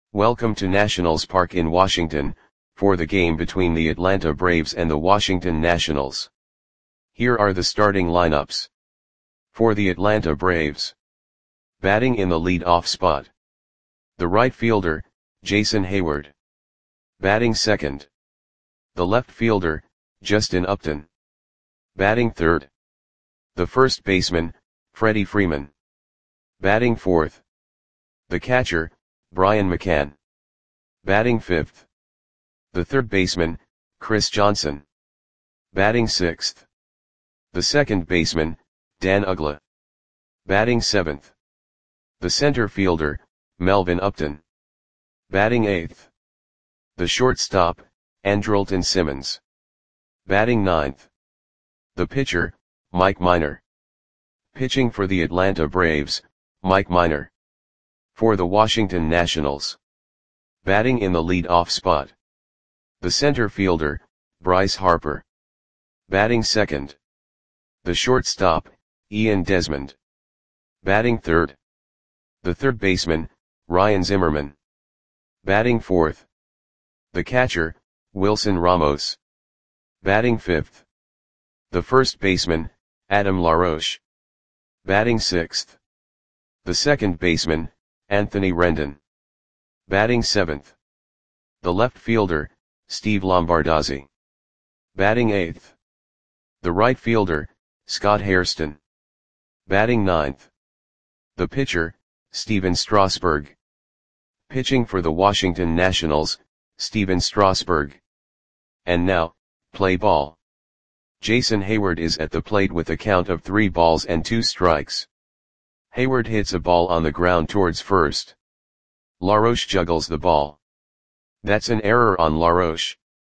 Welcome to Nationals Park in Washington, for the game between the Atlanta Braves and the Washington Nationals. Here are the starting lineups. For the Atlanta Braves. Batting in the lead-off spot. The right fielder, Jason Heyward. Batting second. The left fielder, Justin Upton. Batting third. The first baseman, Freddie Freeman. Batting fourth. The catcher, Brian McCann. Batting fifth. The third baseman, Chris Johnson. Batting sixth. The second baseman, Dan Uggla. Batting seventh. The center fielder, Melvin Upton. Batting eighth. The shortstop, Andrelton Simmons. Batting ninth. The pitcher, Mike Minor. Pitching for the Atlanta Braves, Mike Minor. For the Washington Nationals. Batting in the lead-off spot. The center fielder, Bryce Harper. Batting second. The shortstop, Ian Desmond. Batting third. The third baseman, Ryan Zimmerman. Batting fourth. The catcher, Wilson Ramos. Batting fifth. The first baseman, Adam LaRoche. Batting sixth. The second baseman, Anthony Rendon. Batting seventh. The left fielder, Steve Lombardozzi. Batting eighth. The right fielder, Scott Hairston. Batting ninth. The pitcher, Stephen Strasburg. Pitching for the Washington Nationals, Stephen Strasburg. And now, play ball. Jason Heyward is at the plate with a count of 3 balls and 2 strikes. Heyward hits a ball on the ground towards first. LaRoche juggles the ball. That's an error on LaRoche.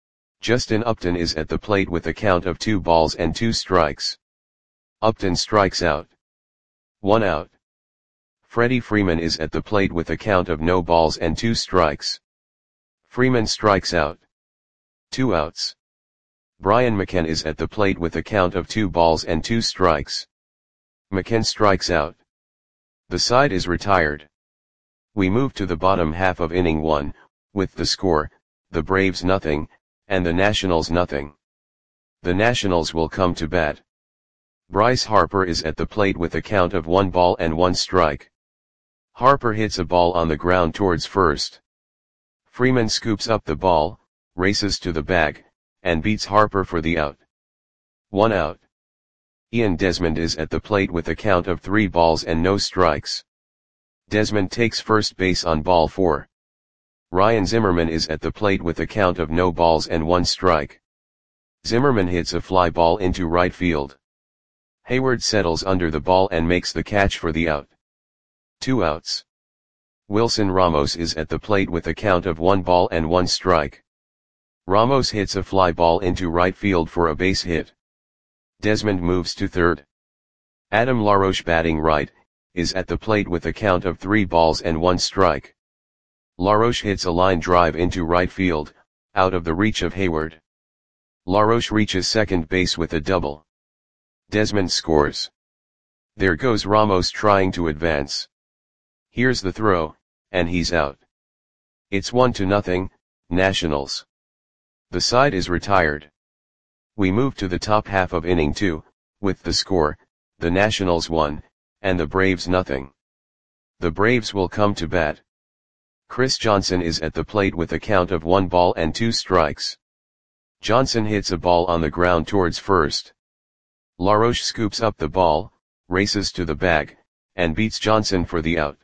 Justin Upton is at the plate with a count of 2 balls and 2 strikes. Upton strikes out. 1 out. Freddie Freeman is at the plate with a count of no balls and 2 strikes. Freeman strikes out. 2 outs. Brian McCann is at the plate with a count of 2 balls and 2 strikes. McCann strikes out. The side is retired. We move to the bottom half of inning 1, with the score, the Braves nothing, and the Nationals nothing. The Nationals will come to bat. Bryce Harper is at the plate with a count of 1 ball and 1 strike. Harper hits a ball on the ground towards first. Freeman scoops up the ball, races to the bag, and beats Harper for the out. 1 out. Ian Desmond is at the plate with a count of 3 balls and no strikes. Desmond takes first base on ball 4. Ryan Zimmerman is at the plate with a count of no balls and 1 strike. Zimmerman hits a fly ball into right field. Heyward settles under the ball and makes the catch for the out. 2 outs. Wilson Ramos is at the plate with a count of 1 ball and 1 strike. Ramos hits a fly ball into right field for a base hit. Desmond moves to third. Adam LaRoche, batting right, is at the plate with a count of 3 balls and 1 strike. LaRoche hits a line drive into right field, out of the reach of Heyward. LaRoche reaches second base with a double. Desmond scores. There goes Ramos trying to advance. Here's the throw, and he's out. It's 1-0, Nationals. The side is retired. We move to the top half of inning 2, with the score, the Nationals 1, and the Braves nothing. The Braves will come to bat. Chris Johnson is at the plate with a count of 1 ball and 2 strikes. Johnson hits a ball on the ground towards first. LaRoche scoops up the ball, races to the bag, and beats Johnson for the out.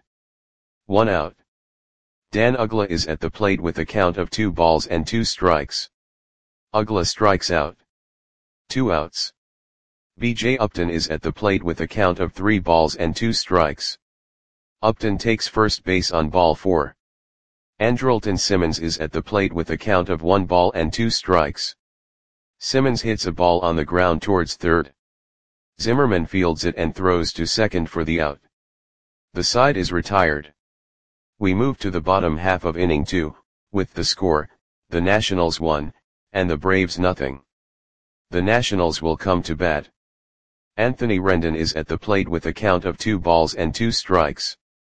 1 out. Dan Uggla is at the plate with a count of 2 balls and 2 strikes. Uggla strikes out. 2 outs. B.J. Upton is at the plate with a count of 3 balls and 2 strikes. Upton takes first base on ball 4. Andrelton Simmons is at the plate with a count of 1 ball and 2 strikes. Simmons hits a ball on the ground towards third. Zimmerman fields it and throws to second for the out. The side is retired. We move to the bottom half of inning 2, with the score, the Nationals 1, and the Braves nothing. The Nationals will come to bat. Anthony Rendon is at the plate with a count of 2 balls and 2 strikes.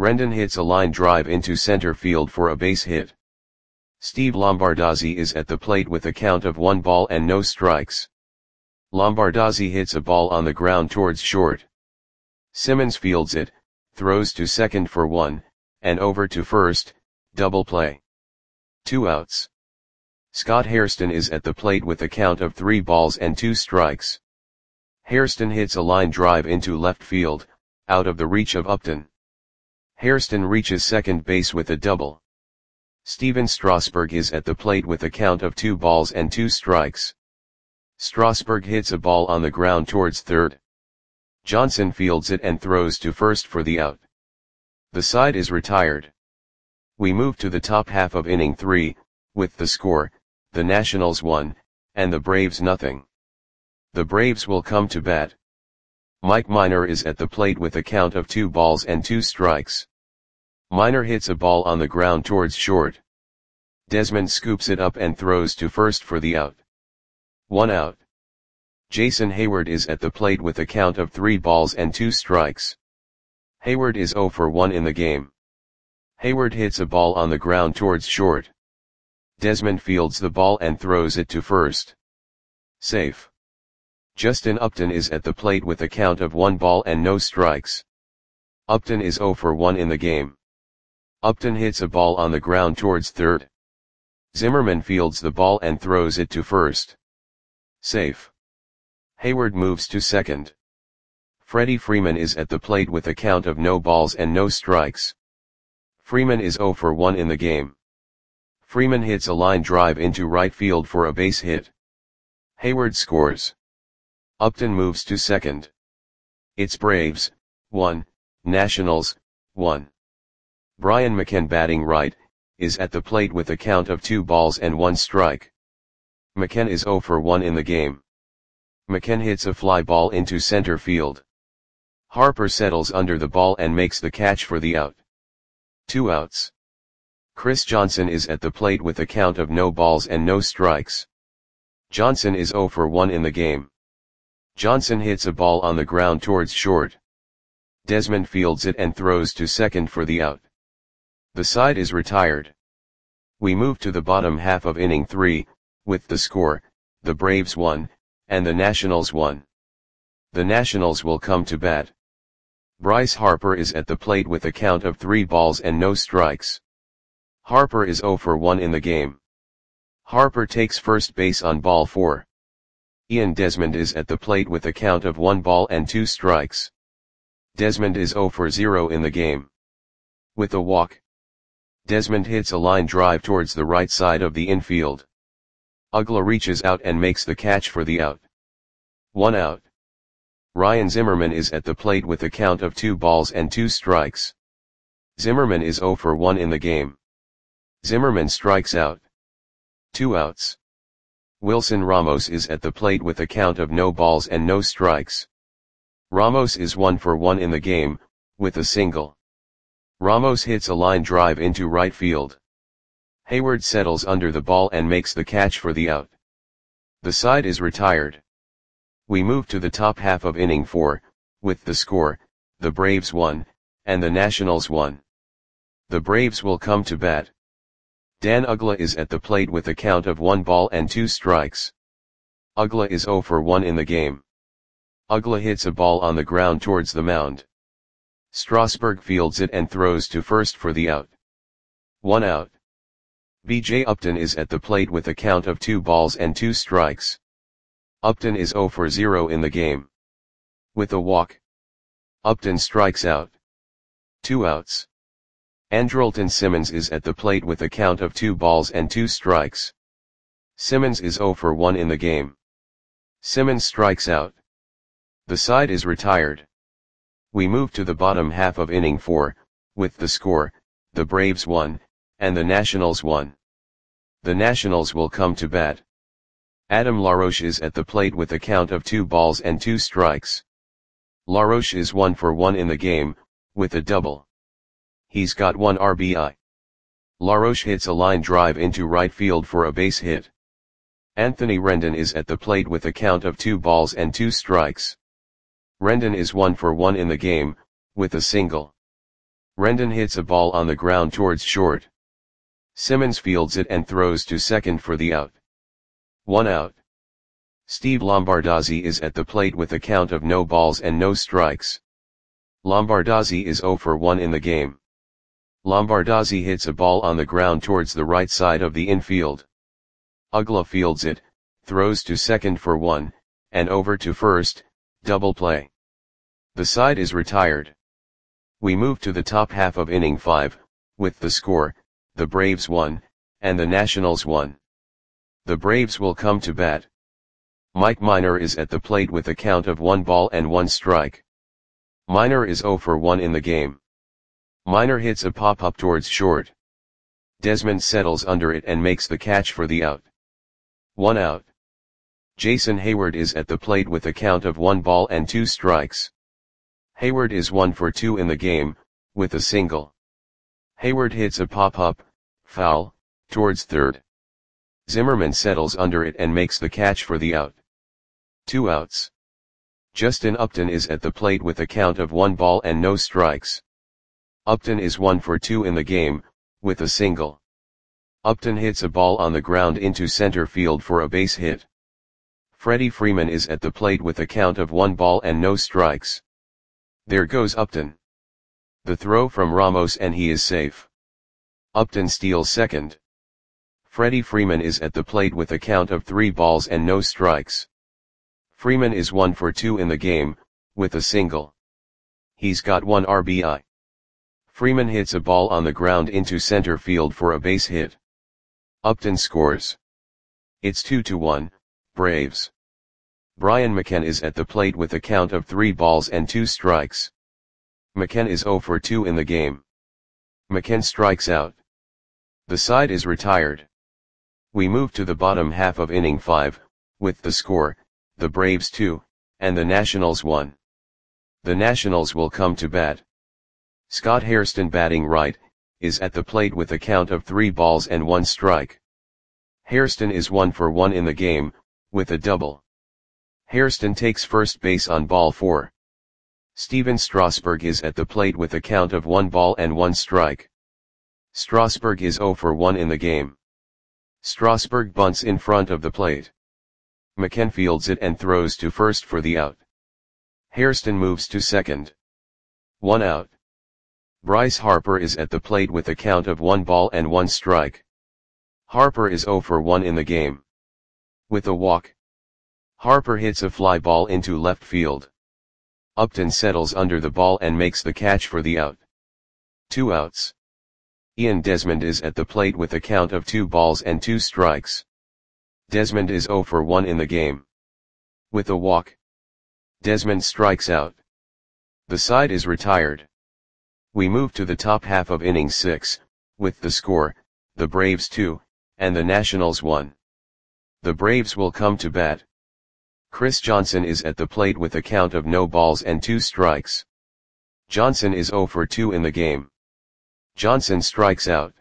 Rendon hits a line drive into center field for a base hit. Steve Lombardozzi is at the plate with a count of 1 ball and no strikes. Lombardozzi hits a ball on the ground towards short. Simmons fields it, throws to second for 1, and over to first, double play. 2 outs. Scott Hairston is at the plate with a count of 3 balls and 2 strikes. Hairston hits a line drive into left field, out of the reach of Upton. Hairston reaches second base with a double. Steven Strasburg is at the plate with a count of 2 balls and 2 strikes. Strasburg hits a ball on the ground towards third. Johnson fields it and throws to first for the out. The side is retired. We move to the top half of inning 3, with the score, the Nationals 1, and the Braves nothing. The Braves will come to bat. Mike Minor is at the plate with a count of 2 balls and 2 strikes. Minor hits a ball on the ground towards short. Desmond scoops it up and throws to first for the out. 1 out. Jason Hayward is at the plate with a count of 3 balls and 2 strikes. Hayward is 0 for 1 in the game. Hayward hits a ball on the ground towards short. Desmond fields the ball and throws it to first. Safe. Justin Upton is at the plate with a count of 1 ball and no strikes. Upton is 0 for 1 in the game. Upton hits a ball on the ground towards third. Zimmerman fields the ball and throws it to first. Safe. Hayward moves to second. Freddie Freeman is at the plate with a count of no balls and no strikes. Freeman is 0 for 1 in the game. Freeman hits a line drive into right field for a base hit. Hayward scores. Upton moves to second. It's Braves, 1, Nationals, 1. Brian McCann batting right, is at the plate with a count of 2 balls and 1 strike. McCann is 0 for 1 in the game. McCann hits a fly ball into center field. Harper settles under the ball and makes the catch for the out. 2 outs. Chris Johnson is at the plate with a count of no balls and no strikes. Johnson is 0 for 1 in the game. Johnson hits a ball on the ground towards short. Desmond fields it and throws to second for the out. The side is retired. We move to the bottom half of inning 3, with the score, the Braves 1, and the Nationals 1. The Nationals will come to bat. Bryce Harper is at the plate with a count of 3 balls and no strikes. Harper is 0 for 1 in the game. Harper takes first base on ball 4. Ian Desmond is at the plate with a count of 1 ball and 2 strikes. Desmond is 0 for 0 in the game. With a walk, Desmond hits a line drive towards the right side of the infield. Uggla reaches out and makes the catch for the out. 1 out. Ryan Zimmerman is at the plate with a count of 2 balls and 2 strikes. Zimmerman is 0 for 1 in the game. Zimmerman strikes out. 2 outs. Wilson Ramos is at the plate with a count of no balls and no strikes. Ramos is 1 for 1 in the game, with a single. Ramos hits a line drive into right field. Hayward settles under the ball and makes the catch for the out. The side is retired. We move to the top half of inning 4, with the score, the Braves 1, and the Nationals 1. The Braves will come to bat. Dan Uggla is at the plate with a count of 1 ball and 2 strikes. Uggla is 0 for 1 in the game. Uggla hits a ball on the ground towards the mound. Strasburg fields it and throws to first for the out. 1 out. B.J. Upton is at the plate with a count of 2 balls and 2 strikes. Upton is 0 for 0 in the game. With a walk, Upton strikes out. 2 outs. Andrelton Simmons is at the plate with a count of 2 balls and 2 strikes. Simmons is 0 for 1 in the game. Simmons strikes out. The side is retired. We move to the bottom half of inning 4, with the score, the Braves 1, and the Nationals 1. The Nationals will come to bat. Adam LaRoche is at the plate with a count of 2 balls and 2 strikes. LaRoche is 1 for 1 in the game, with a double. He's got 1 RBI. LaRoche hits a line drive into right field for a base hit. Anthony Rendon is at the plate with a count of 2 balls and 2 strikes. Rendon is 1 for 1 in the game, with a single. Rendon hits a ball on the ground towards short. Simmons fields it and throws to second for the out. 1 out. Steve Lombardozzi is at the plate with a count of no balls and no strikes. Lombardozzi is 0 for 1 in the game. Lombardozzi hits a ball on the ground towards the right side of the infield. Uggla fields it, throws to second for 1, and over to first, double play. The side is retired. We move to the top half of inning 5, with the score, the Braves 1, and the Nationals 1. The Braves will come to bat. Mike Minor is at the plate with a count of 1 ball and 1 strike. Minor is 0 for 1 in the game. Minor hits a pop-up towards short. Desmond settles under it and makes the catch for the out. 1 out. Jason Heyward is at the plate with a count of 1 ball and 2 strikes. Heyward is 1 for 2 in the game, with a single. Heyward hits a pop-up, foul, towards third. Zimmerman settles under it and makes the catch for the out. 2 outs. Justin Upton is at the plate with a count of 1 ball and no strikes. Upton is 1 for 2 in the game, with a single. Upton hits a ball on the ground into center field for a base hit. Freddie Freeman is at the plate with a count of 1 ball and no strikes. There goes Upton. The throw from Ramos and he is safe. Upton steals second. Freddie Freeman is at the plate with a count of 3 balls and no strikes. Freeman is 1 for 2 in the game, with a single. He's got 1 RBI. Freeman hits a ball on the ground into center field for a base hit. Upton scores. It's 2-1, Braves. Brian McCann is at the plate with a count of 3 balls and 2 strikes. McCann is 0 for 2 in the game. McCann strikes out. The side is retired. We move to the bottom half of inning 5, with the score, the Braves 2, and the Nationals 1. The Nationals will come to bat. Scott Hairston, batting right, is at the plate with a count of 3 balls and 1 strike. Hairston is 1 for 1 in the game, with a double. Hairston takes first base on ball 4. Steven Strasburg is at the plate with a count of 1 ball and 1 strike. Strasburg is 0 for 1 in the game. Strasburg bunts in front of the plate. McCann fields it and throws to first for the out. Hairston moves to second. 1 out. Bryce Harper is at the plate with a count of 1 ball and 1 strike. Harper is 0 for 1 in the game. With a walk, Harper hits a fly ball into left field. Upton settles under the ball and makes the catch for the out. 2 outs. Ian Desmond is at the plate with a count of 2 balls and 2 strikes. Desmond is 0 for 1 in the game. With a walk, Desmond strikes out. The side is retired. We move to the top half of inning 6, with the score, the Braves 2, and the Nationals 1. The Braves will come to bat. Chris Johnson is at the plate with a count of no balls and 2 strikes. Johnson is 0 for 2 in the game. Johnson strikes out.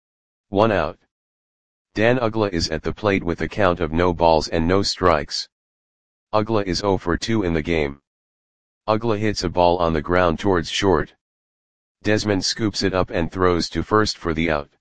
1 out. Dan Uggla is at the plate with a count of no balls and no strikes. Uggla is 0 for 2 in the game. Uggla hits a ball on the ground towards short. Desmond scoops it up and throws to first for the out.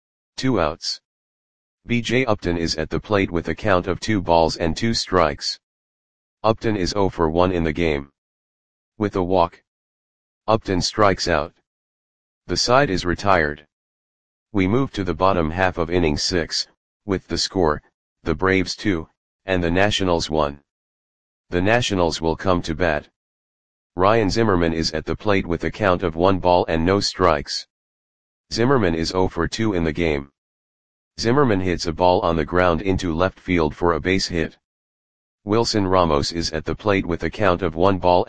2 outs. B.J. Upton is at the plate with a count of 2 balls and 2 strikes. Upton is 0 for 1 in the game. With a walk, Upton strikes out. The side is retired. We move to the bottom half of inning 6, with the score, the Braves 2, and the Nationals 1. The Nationals will come to bat. Ryan Zimmerman is at the plate with a count of 1 ball and no strikes. Zimmerman is 0 for 2 in the game. Zimmerman hits a ball on the ground into left field for a base hit. Wilson Ramos is at the plate with a count of 1 ball and no strikes. Ramos is 1 for 2 in the game, with a single.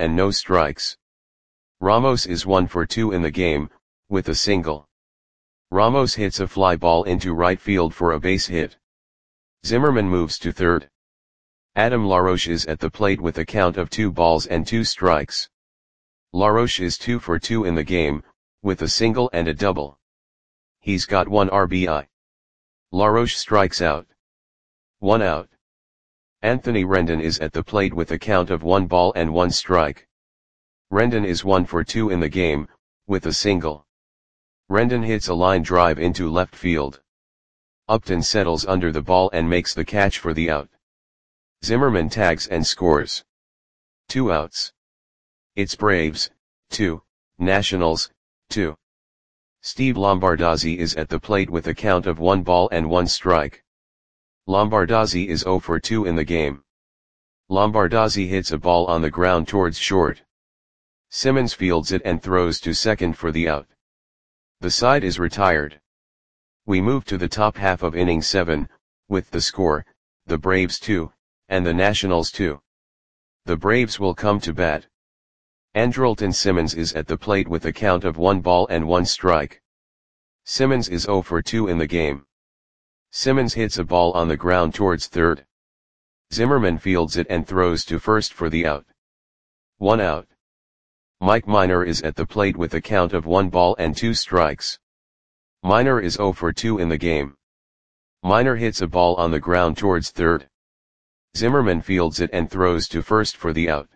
Ramos hits a fly ball into right field for a base hit. Zimmerman moves to third. Adam LaRoche is at the plate with a count of 2 balls and 2 strikes. LaRoche is 2 for 2 in the game, with a single and a double. He's got 1 RBI. LaRoche strikes out. 1 out. Anthony Rendon is at the plate with a count of 1 ball and 1 strike. Rendon is 1 for 2 in the game, with a single. Rendon hits a line drive into left field. Upton settles under the ball and makes the catch for the out. Zimmerman tags and scores. 2 outs. It's Braves, 2, Nationals, 2. Steve Lombardozzi is at the plate with a count of 1 ball and 1 strike. Lombardozzi is 0 for 2 in the game. Lombardozzi hits a ball on the ground towards short. Simmons fields it and throws to second for the out. The side is retired. We move to the top half of inning 7, with the score, the Braves 2, and the Nationals 2. The Braves will come to bat. Andrelton Simmons is at the plate with a count of 1 ball and 1 strike. Simmons is 0 for 2 in the game. Simmons hits a ball on the ground towards third. Zimmerman fields it and throws to first for the out. 1 out. Mike Minor is at the plate with a count of 1 ball and 2 strikes. Minor is 0 for 2 in the game. Minor hits a ball on the ground towards third. Zimmerman fields it and throws to first for the out.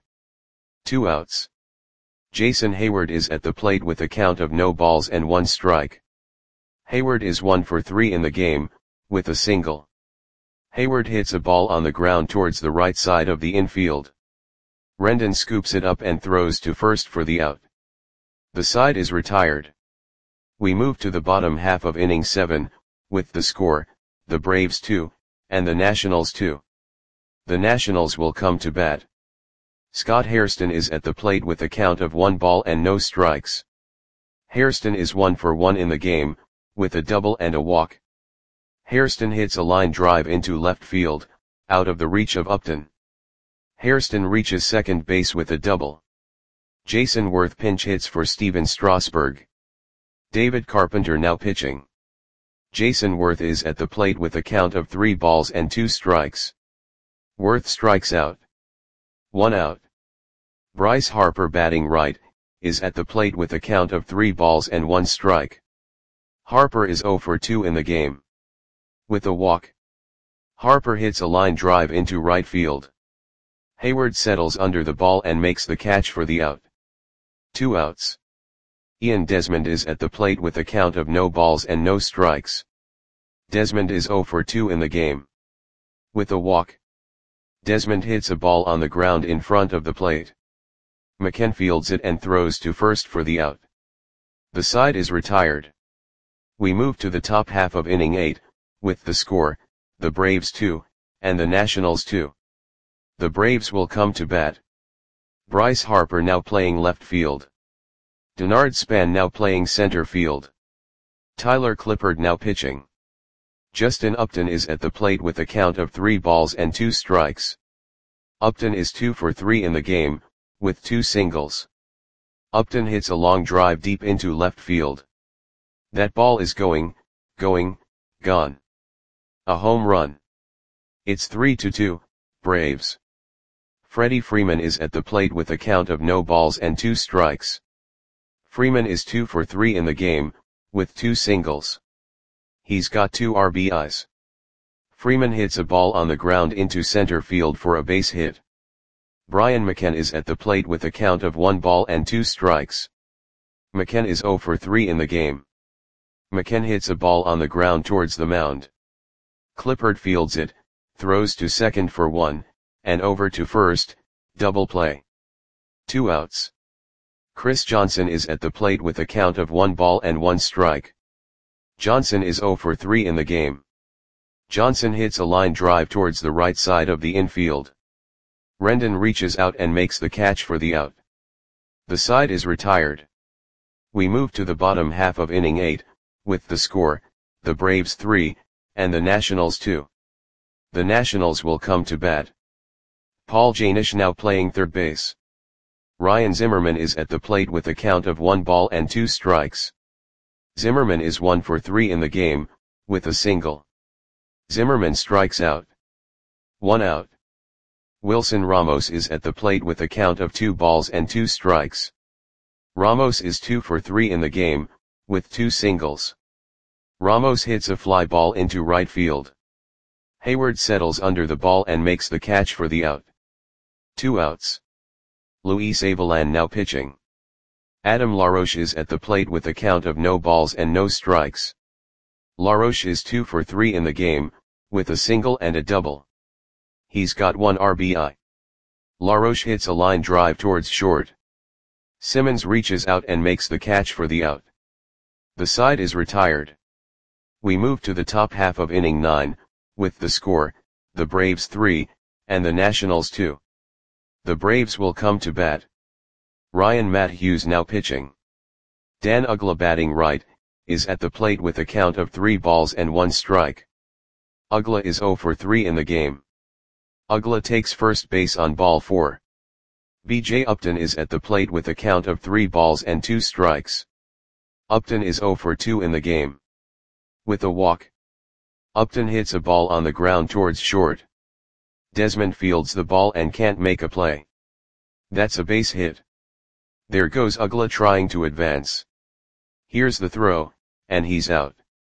2 outs. Jason Heyward is at the plate with a count of no balls and 1 strike. Heyward is 1 for 3 in the game, with a single. Heyward hits a ball on the ground towards the right side of the infield. Rendon scoops it up and throws to first for the out. The side is retired. We move to the bottom half of inning 7, with the score, the Braves 2, and the Nationals 2. The Nationals will come to bat. Scott Hairston is at the plate with a count of 1 ball and no strikes. Hairston is 1 for 1 in the game, with a double and a walk. Hairston hits a line drive into left field, out of the reach of Upton. Hairston reaches second base with a double. Jason Worth pinch hits for Steven Strasburg. David Carpenter now pitching. Jason Worth is at the plate with a count of 3 balls and 2 strikes. Worth strikes out. 1 out. Bryce Harper batting right, is at the plate with a count of 3 balls and 1 strike. Harper is 0 for 2 in the game. With a walk. Harper hits a line drive into right field. Heyward settles under the ball and makes the catch for the out. 2 outs. Ian Desmond is at the plate with a count of no balls and no strikes. Desmond is 0 for 2 in the game. With a walk. Desmond hits a ball on the ground in front of the plate. McKen fields it and throws to first for the out. The side is retired. We move to the top half of inning 8, with the score, the Braves 2, and the Nationals 2. The Braves will come to bat. Bryce Harper now playing left field. Denard Span now playing center field. Tyler Clippard now pitching. Justin Upton is at the plate with a count of 3 balls and 2 strikes. Upton is 2 for 3 in the game, with 2 singles. Upton hits a long drive deep into left field. That ball is going, gone. A home run. It's 3-2, Braves. Freddie Freeman is at the plate with a count of no balls and 2 strikes. Freeman is 2 for 3 in the game, with 2 singles. He's got 2 RBIs. Freeman hits a ball on the ground into center field for a base hit. Brian McKen is at the plate with a count of 1 ball and 2 strikes. McKen is 0 for 3 in the game. McKen hits a ball on the ground towards the mound. Clippard fields it, throws to second for 1, and over to first, double play. 2 outs. Chris Johnson is at the plate with a count of 1 ball and 1 strike. Johnson is 0 for 3 in the game. Johnson hits a line drive towards the right side of the infield. Rendon reaches out and makes the catch for the out. The side is retired. We move to the bottom half of inning 8, with the score, the Braves 3, and the Nationals 2. The Nationals will come to bat. Paul Janish now playing third base. Ryan Zimmerman is at the plate with a count of 1 ball and 2 strikes. Zimmerman is 1 for 3 in the game, with a single. Zimmerman strikes out. 1 out. Wilson Ramos is at the plate with a count of 2 balls and 2 strikes. Ramos is 2 for 3 in the game, with 2 singles. Ramos hits a fly ball into right field. Heyward settles under the ball and makes the catch for the out. 2 outs. Luis Avilan now pitching. Adam LaRoche is at the plate with a count of no balls and no strikes. LaRoche is 2 for 3 in the game, with a single and a double. He's got 1 RBI. LaRoche hits a line drive towards short. Simmons reaches out and makes the catch for the out. The side is retired. We move to the top half of inning 9, with the score, the Braves 3, and the Nationals 2. The Braves will come to bat. Ryan Mathews now pitching. Dan Uggla batting right, is at the plate with a count of 3 balls and 1 strike. Uggla is 0 for 3 in the game. Uggla takes first base on ball 4. B.J. Upton is at the plate with a count of 3 balls and 2 strikes. Upton is 0 for 2 in the game. With a walk. Upton hits a ball on the ground towards short. Desmond fields the ball and can't make a play. That's a base hit. There goes Uggla trying to advance. Here's the throw, and he's out.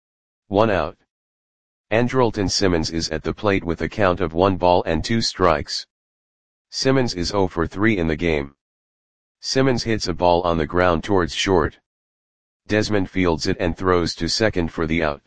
1 out. Andrelton Simmons is at the plate with a count of 1 ball and 2 strikes. Simmons is 0 for 3 in the game. Simmons hits a ball on the ground towards short. Desmond fields it and throws to second for the out.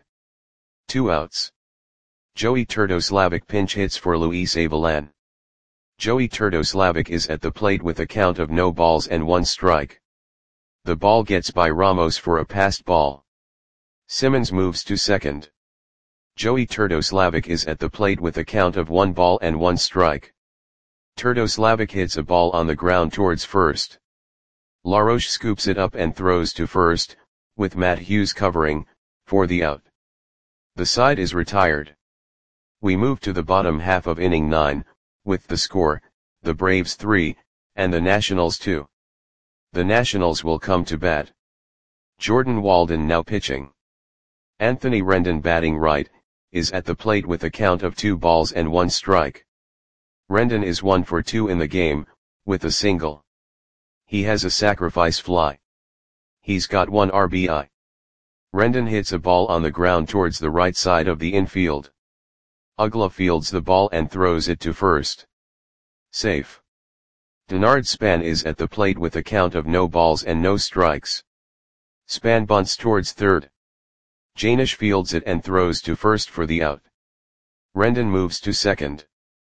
2 outs. Joey Turdoslavic pinch hits for Luis Avilan. Joey Turdoslavic is at the plate with a count of no balls and 1 strike. The ball gets by Ramos for a passed ball. Simmons moves to second. Joey Turdoslavic is at the plate with a count of 1 ball and 1 strike. Turdoslavic hits a ball on the ground towards first. LaRoche scoops it up and throws to first, with Mathews covering, for the out. The side is retired. We move to the bottom half of inning 9, with the score, the Braves 3, and the Nationals 2. The Nationals will come to bat. Jordan Walden now pitching. Anthony Rendon batting right, is at the plate with a count of 2 balls and 1 strike. Rendon is 1 for 2 in the game, with a single. He has a sacrifice fly. He's got 1 RBI. Rendon hits a ball on the ground towards the right side of the infield. Uggla fields the ball and throws it to first. Safe. Denard Span is at the plate with a count of no balls and no strikes. Span bunts towards third. Janish fields it and throws to first for the out. Rendon moves to second.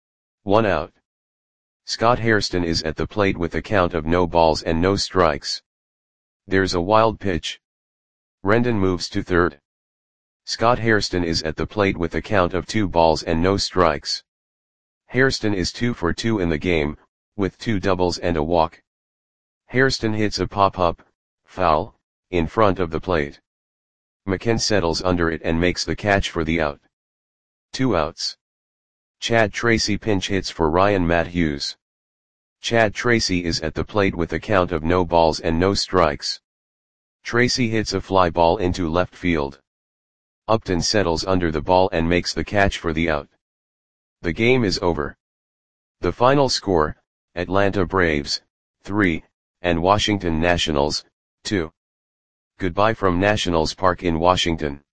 1 out. Scott Hairston is at the plate with a count of no balls and no strikes. There's a wild pitch. Rendon moves to third. Scott Hairston is at the plate with a count of 2 balls and no strikes. Hairston is 2 for 2 in the game, with 2 doubles and a walk. Hairston hits a pop-up, foul, in front of the plate. McKen settles under it and makes the catch for the out. 2 outs. Chad Tracy pinch hits for Ryan Mathews. Chad Tracy is at the plate with a count of no balls and no strikes. Tracy hits a fly ball into left field. Upton settles under the ball and makes the catch for the out. The game is over. The final score, Atlanta Braves, 3, and Washington Nationals, 2. Goodbye from Nationals Park in Washington.